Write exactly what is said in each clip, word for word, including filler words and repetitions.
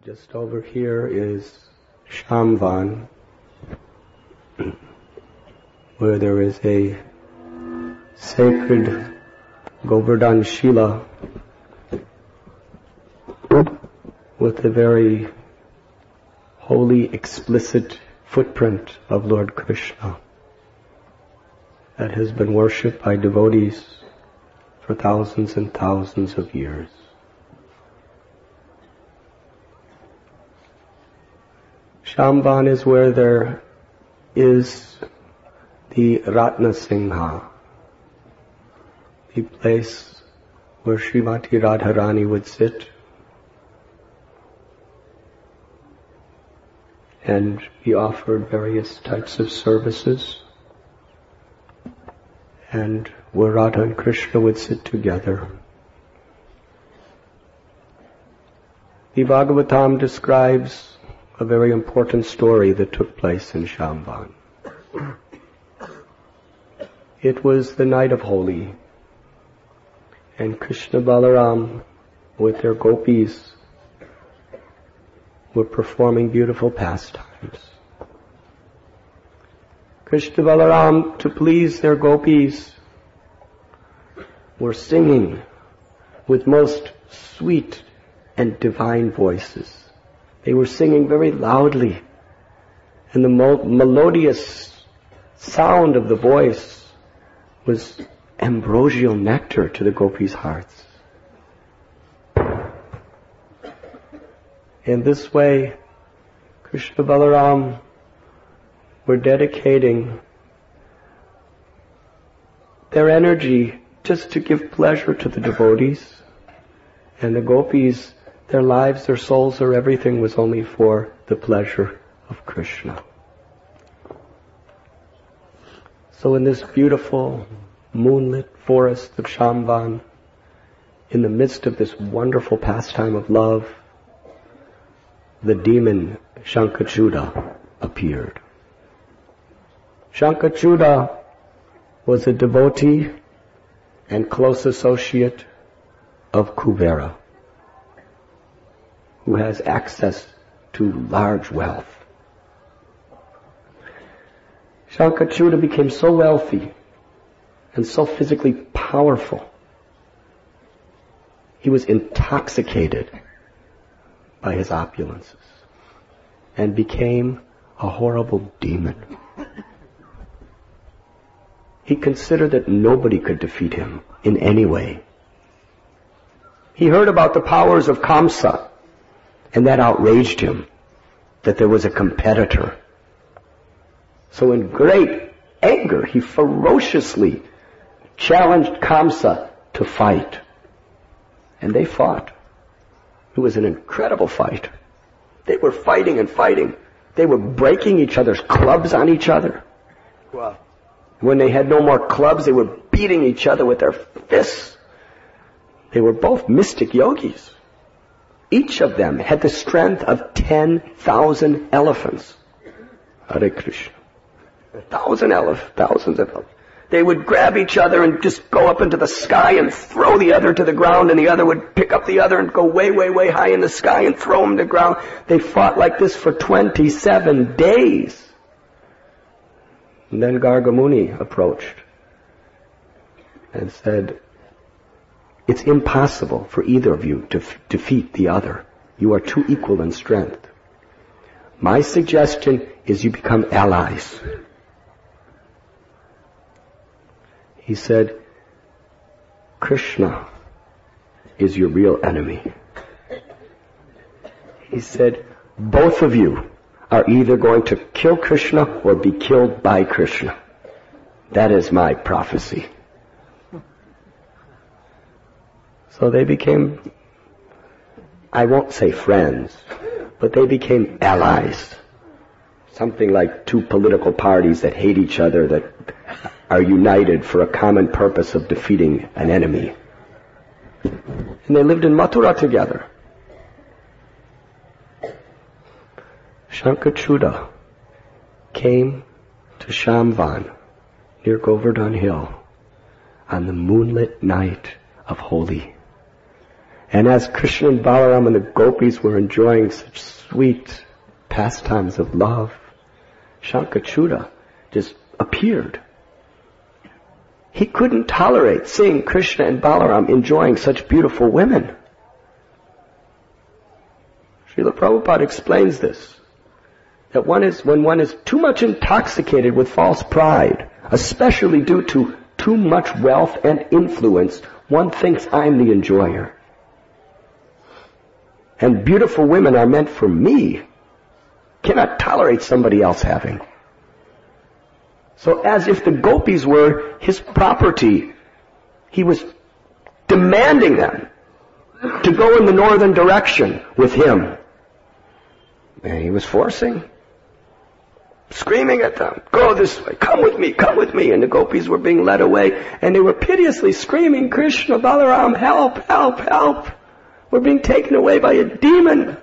Just over here is Shamvan, where there is a sacred Govardhan Shila with a very holy, explicit footprint of Lord Krishna that has been worshipped by devotees for thousands and thousands of years. Shamvan is where there is the Ratna Singha, the place where Srimati Radharani would sit and be offered various types of services, and where Radha and Krishna would sit together. The Bhagavatam describes a very important story that took place in Shamvan. It was the night of Holi, and Krishna Balaram with their gopis were performing beautiful pastimes. Krishna Balaram, to please their gopis, were singing with most sweet and divine voices. They were singing very loudly, and the mo- melodious sound of the voice was ambrosial nectar to the gopis' hearts. In this way, Krishna Balaram were dedicating their energy just to give pleasure to the devotees, and the gopis, their lives, their souls, their everything was only for the pleasure of Krishna. So in this beautiful moonlit forest of Shamvan, in the midst of this wonderful pastime of love, the demon Shankachuda appeared. Shankachuda was a devotee and close associate of Kuvera, who has access to large wealth. Shankachuda became so wealthy and so physically powerful, he was intoxicated by his opulences and became a horrible demon. He considered that nobody could defeat him in any way. He heard about the powers of Kamsa, and that outraged him, that there was a competitor. So in great anger, he ferociously challenged Kamsa to fight. And they fought. It was an incredible fight. They were fighting and fighting. They were breaking each other's clubs on each other. Wow. When they had no more clubs, they were beating each other with their fists. They were both mystic yogis. Each of them had the strength of ten thousand elephants. Hare Krishna. A thousand elephants, thousands of elephants. They would grab each other and just go up into the sky and throw the other to the ground, and the other would pick up the other and go way, way, way high in the sky and throw him to the ground. They fought like this for twenty-seven days. And then Gargamuni approached and said, "It's impossible for either of you to f- defeat the other. You are too equal in strength. My suggestion is you become allies." He said, "Krishna is your real enemy." He said, "Both of you are either going to kill Krishna or be killed by Krishna. That is my prophecy." So they became, I won't say friends, but they became allies. Something like two political parties that hate each other, that are united for a common purpose of defeating an enemy. And they lived in Mathura together. Shankachuda came to Shamvan near Govardhan Hill on the moonlit night of Holi. And as Krishna and Balaram and the gopis were enjoying such sweet pastimes of love, Shankachuta just appeared. He couldn't tolerate seeing Krishna and Balaram enjoying such beautiful women. Srila Prabhupada explains this, that one is, when one is too much intoxicated with false pride, especially due to too much wealth and influence, one thinks I'm the enjoyer. And beautiful women are meant for me. Cannot tolerate somebody else having. So as if the gopis were his property, he was demanding them to go in the northern direction with him. And he was forcing, screaming at them, go this way, come with me, come with me. And the gopis were being led away, and they were piteously screaming, Krishna, Balaram, help, help, help. We're being taken away by a demon.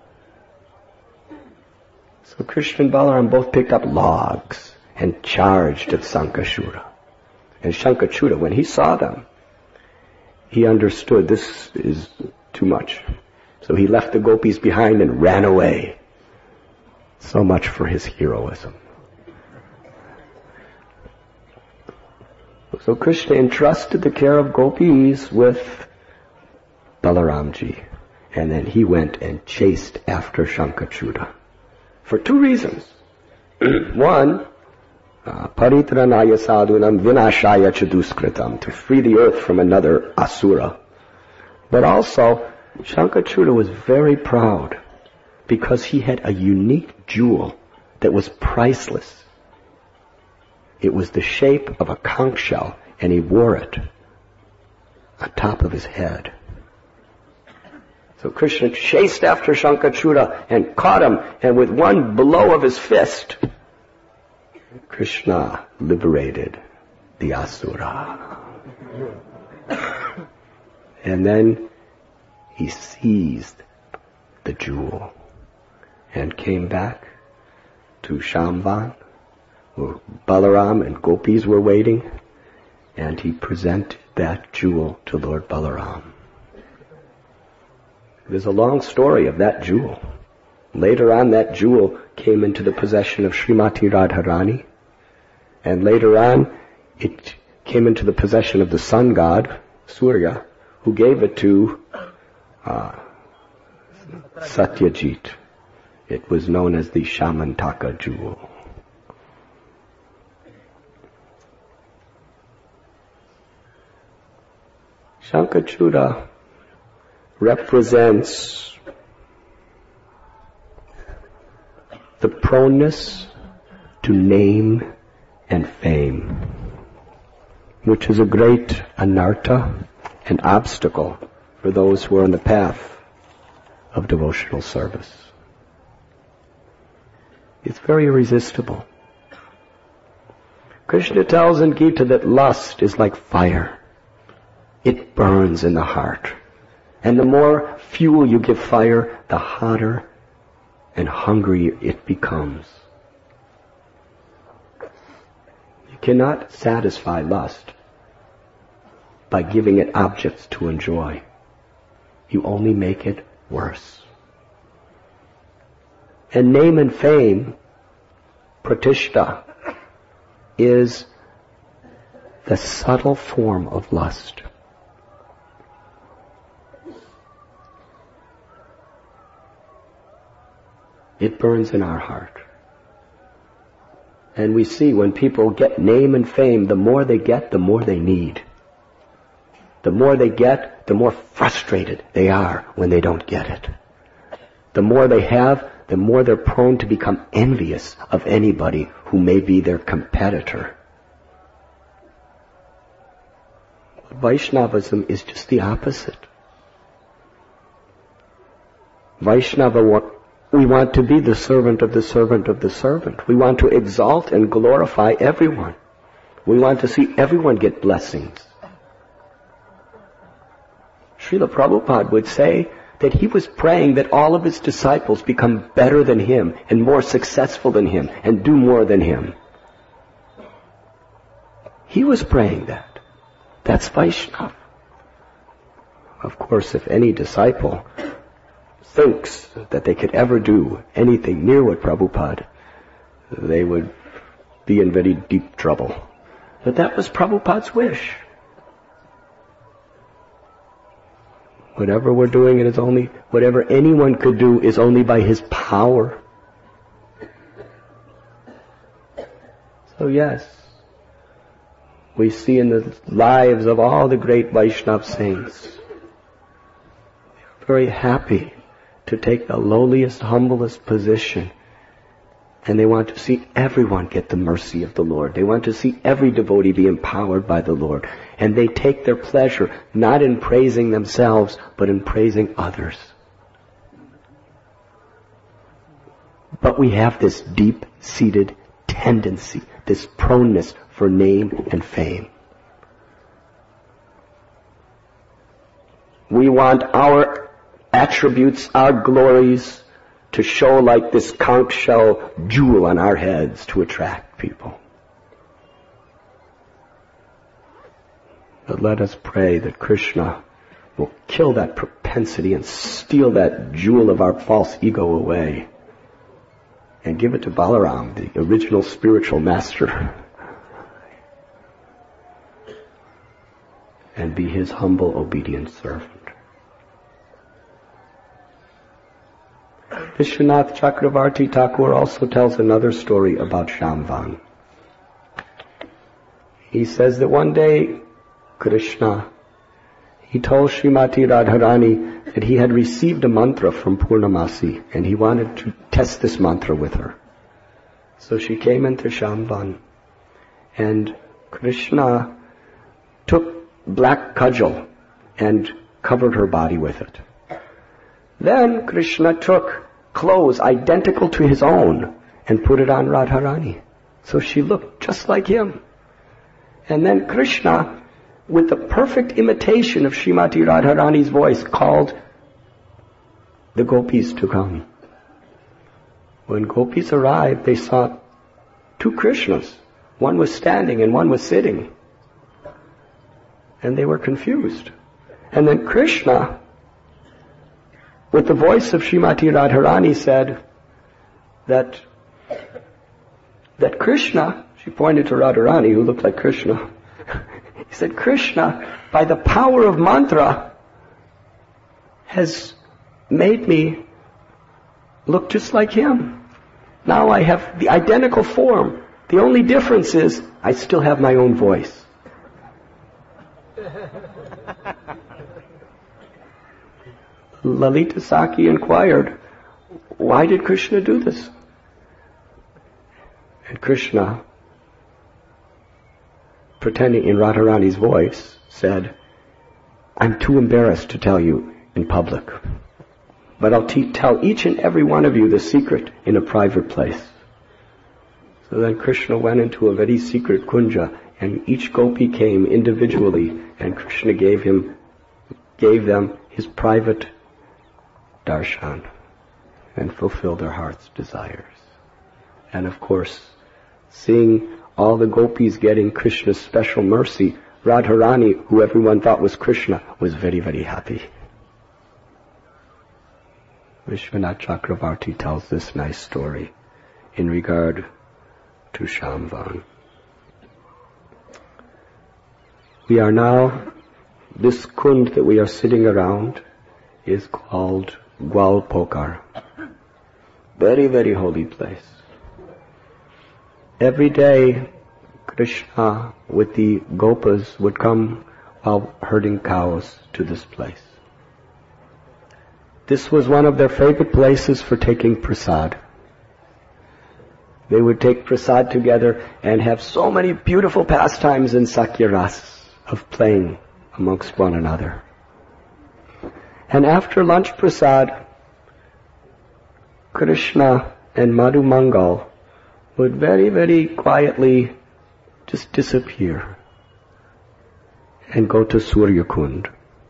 So Krishna and Balaram both picked up logs and charged at Shankachuta. And Shankachuta, when he saw them, he understood this is too much. So he left the gopis behind and ran away. So much for his heroism. So Krishna entrusted the care of gopis with Balaramji. And then he went and chased after Shankachuta. For two reasons. One, paritranaya sadhunam vinashaya chaduskritam, to free the earth from another asura. But also, Shankachuta was very proud because he had a unique jewel that was priceless. It was the shape of a conch shell, and he wore it on top of his head. So Krishna chased after Shankachuta and caught him, and with one blow of his fist, Krishna liberated the asura. And then he seized the jewel and came back to Shambhan, where Balaram and gopis were waiting, and he presented that jewel to Lord Balaram. There's a long story of that jewel. Later on, that jewel came into the possession of Srimati Radharani, and later on, it came into the possession of the sun god, Surya, who gave it to uh, Satyajit. It was known as the Shamantaka jewel. Shankachuta represents the proneness to name and fame, which is a great anartha, an obstacle for those who are on the path of devotional service. It's very irresistible. Krishna tells in Gita that lust is like fire. It burns in the heart. And the more fuel you give fire, the hotter and hungrier it becomes. You cannot satisfy lust by giving it objects to enjoy. You only make it worse. And name and fame, pratishta, is the subtle form of lust. It burns in our heart. And we see when people get name and fame, the more they get, the more they need. The more they get, the more frustrated they are when they don't get it. The more they have, the more they're prone to become envious of anybody who may be their competitor. Vaishnavism is just the opposite. Vaishnava, we want to be the servant of the servant of the servant. We want to exalt and glorify everyone. We want to see everyone get blessings. Srila Prabhupada would say that he was praying that all of his disciples become better than him and more successful than him and do more than him. He was praying that. That's Vaishnava. Of course, if any disciple thinks that they could ever do anything near what Prabhupada, they would be in very deep trouble. But that was Prabhupada's wish. Whatever we're doing, it is only, whatever anyone could do is only by his power. So yes, we see in the lives of all the great Vaishnava saints, they're very happy to take the lowliest, humblest position. And they want to see everyone get the mercy of the Lord. They want to see every devotee be empowered by the Lord. And they take their pleasure not in praising themselves, but in praising others. But we have this deep-seated tendency, this proneness for name and fame. We want our attributes, our glories, to show like this conch shell jewel on our heads to attract people. But let us pray that Krishna will kill that propensity and steal that jewel of our false ego away and give it to Balaram, the original spiritual master, and be his humble, obedient servant. Vishwanath Chakravarti Thakur also tells another story about Shambhavan. He says that one day, Krishna, he told Srimati Radharani that he had received a mantra from Purnamasi and he wanted to test this mantra with her. So she came into Shambhavan and Krishna took black cudgel and covered her body with it. Then Krishna took clothes identical to his own and put it on Radharani. So she looked just like him. And then Krishna, with the perfect imitation of Srimati Radharani's voice, called the gopis to come. When gopis arrived, they saw two Krishnas. One was standing and one was sitting. And they were confused. And then Krishna, with the voice of Srimati Radharani, said that that Krishna, she pointed to Radharani who looked like Krishna, he said, Krishna, by the power of mantra, has made me look just like him. Now I have the identical form. The only difference is I still have my own voice. Lalita Saki inquired, why did Krishna do this? And Krishna, pretending in Radharani's voice, said, I'm too embarrassed to tell you in public, but I'll te- tell each and every one of you the secret in a private place. So then Krishna went into a very secret kunja, and each gopi came individually, and Krishna gave him, gave them his private darshan and fulfilled their heart's desires. And of course, seeing all the gopis getting Krishna's special mercy, Radharani, who everyone thought was Krishna, was very, very happy. Vishwanath Chakravarti tells this nice story in regard to Shambhavan. We are now, this kund that we are sitting around is called Gwalpokar. Very, very holy place. Every day, Krishna with the gopas would come while herding cows to this place. This was one of their favorite places for taking prasad. They would take prasad together and have so many beautiful pastimes in Sakyaras of playing amongst one another. And after lunch prasad, Krishna and Madhu Mangal would very, very quietly just disappear and go to Surya Kund.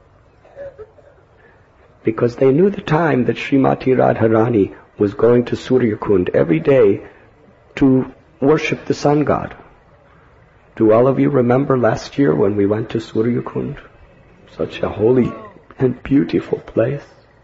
Because they knew the time that Srimati Radharani was going to Surya Kund every day to worship the sun god. Do all of you remember last year when we went to Surya Kund? Such a holy and beautiful place.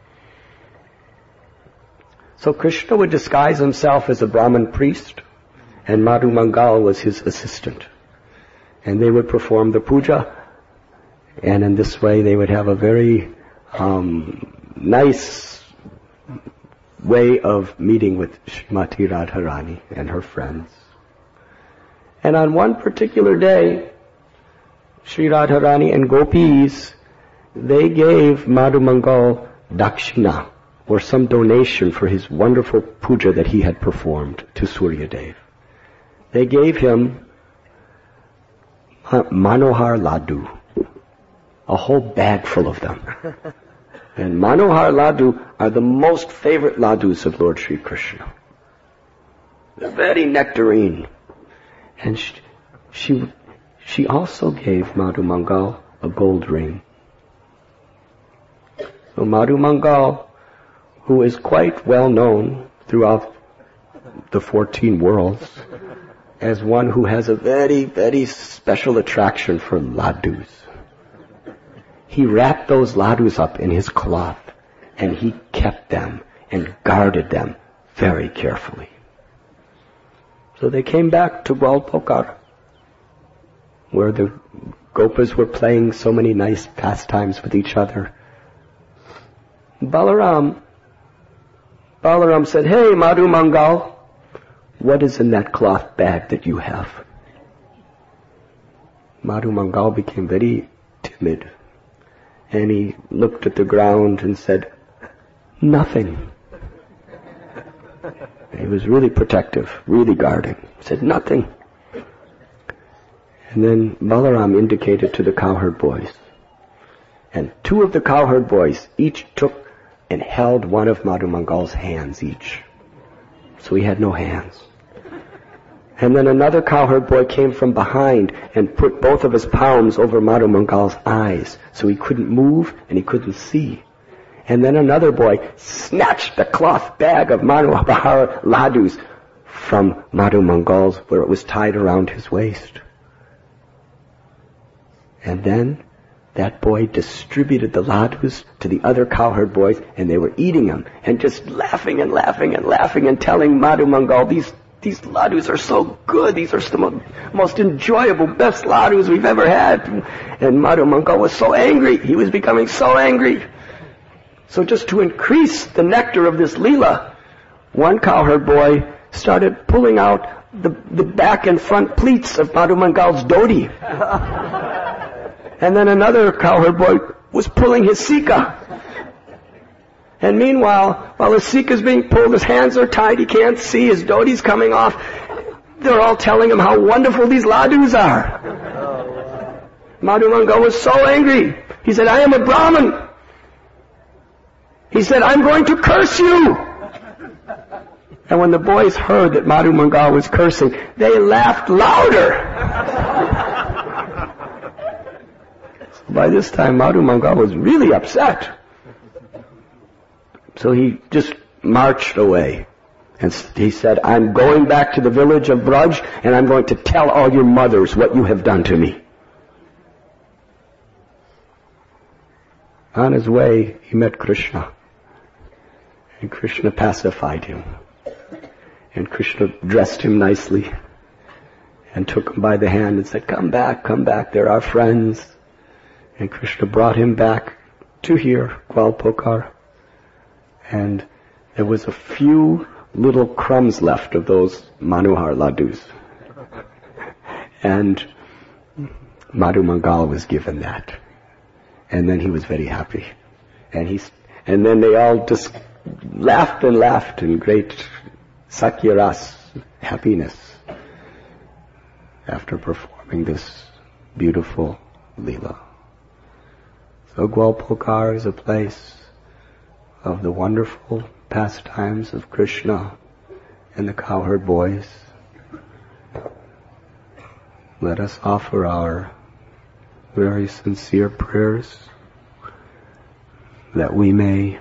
So Krishna would disguise himself as a Brahmin priest, and Madhu Mangal was his assistant. And they would perform the puja, and in this way they would have a very um, nice way of meeting with Srimati Radharani and her friends. And on one particular day, Sri Radharani and gopis, they gave Madhu Mangal dakshina, or some donation for his wonderful puja that he had performed to Surya Dev. They gave him Manohar Laddu, a whole bag full of them. And Manohar Laddu are the most favorite laddus of Lord Sri Krishna. They're very nectarine. And she, she, she also gave Madhu Mangal a gold ring. So Madhu Mangal, who is quite well known throughout the fourteen worlds as one who has a very, very special attraction for laddus. He wrapped those laddus up in his cloth, and he kept them and guarded them very carefully. So they came back to Gwalpokar, where the gopas were playing so many nice pastimes with each other. Balaram, Balaram said, "Hey, Madhu Mangal, what is in that cloth bag that you have?" Madhu Mangal became very timid, and he looked at the ground and said, "Nothing." He was really protective, really guarding. He said, "Nothing." And then Balaram indicated to the cowherd boys. And two of the cowherd boys each took and held one of Madhu Mangal's hands each. So he had no hands. And then another cowherd boy came from behind and put both of his palms over Madhu Mangal's eyes, so he couldn't move and he couldn't see. And then another boy snatched the cloth bag of Manohar Laddus from Madhu Mangal's, where it was tied around his waist. And then that boy distributed the laddus to the other cowherd boys, and they were eating them and just laughing and laughing and laughing and telling Madhu Mangal, these these laddus are so good, these are the most, most enjoyable, best laddus we've ever had. And Madhu Mangal was so angry, he was becoming so angry. So just to increase the nectar of this Leela, one cowherd boy started pulling out the, the back and front pleats of Madhu Mangal's dhoti. And then another cowherd boy was pulling his sika. And meanwhile, while his sika is being pulled, his hands are tied, he can't see, his dhoti's coming off. They're all telling him how wonderful these laddus are. Madhu Mangal was so angry. He said, "I am a Brahmin." He said, "I'm going to curse you." And when the boys heard that Madhu Mangal was cursing, they laughed louder. By this time, Madhu Mangal was really upset. So he just marched away. And he said, "I'm going back to the village of Braj, and I'm going to tell all your mothers what you have done to me." On his way, he met Krishna. And Krishna pacified him. And Krishna dressed him nicely and took him by the hand and said, "Come back, come back, they're our friends." And Krishna brought him back to here, Gwalpokar. And there was a few little crumbs left of those Manohar Laddus. And Madhu Mangal was given that. And then he was very happy. And he, and then they all just laughed and laughed in great sakyaras, happiness, after performing this beautiful Leela. So Gwalpokar is a place of the wonderful pastimes of Krishna and the cowherd boys. Let us offer our very sincere prayers that we may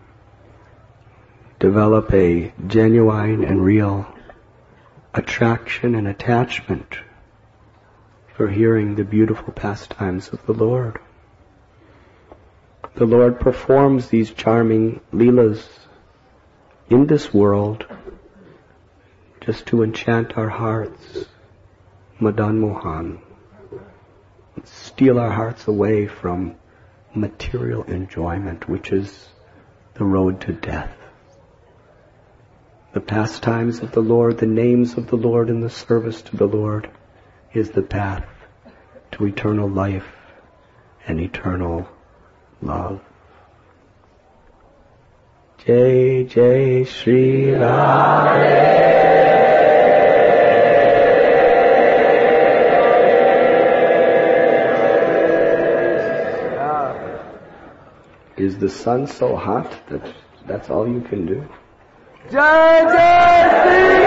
develop a genuine and real attraction and attachment for hearing the beautiful pastimes of the Lord. The Lord performs these charming leelas in this world just to enchant our hearts, Madan Mohan, steal our hearts away from material enjoyment, which is the road to death. The pastimes of the Lord, the names of the Lord, and the service to the Lord is the path to eternal life and eternal love. Jai Jai Shri Radhe. Is the sun so hot that that's all you can do? Jai Jai Shri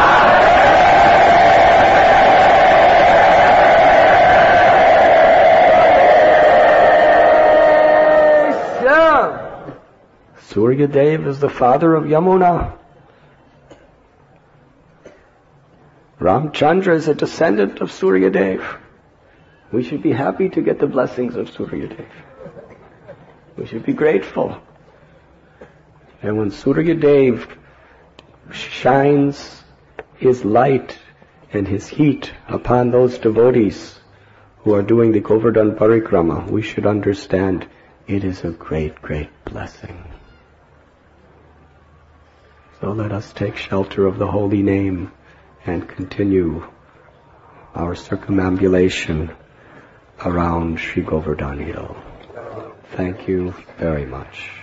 Radhe. Surya Dev is the father of Yamuna. Ramchandra is a descendant of Surya Dev. We should be happy to get the blessings of Surya Dev. We should be grateful. And when Surya Dev shines his light and his heat upon those devotees who are doing the Govardhan Parikrama, we should understand it is a great, great blessing. So let us take shelter of the holy name and continue our circumambulation around Sri Govardhan Hill. Thank you very much.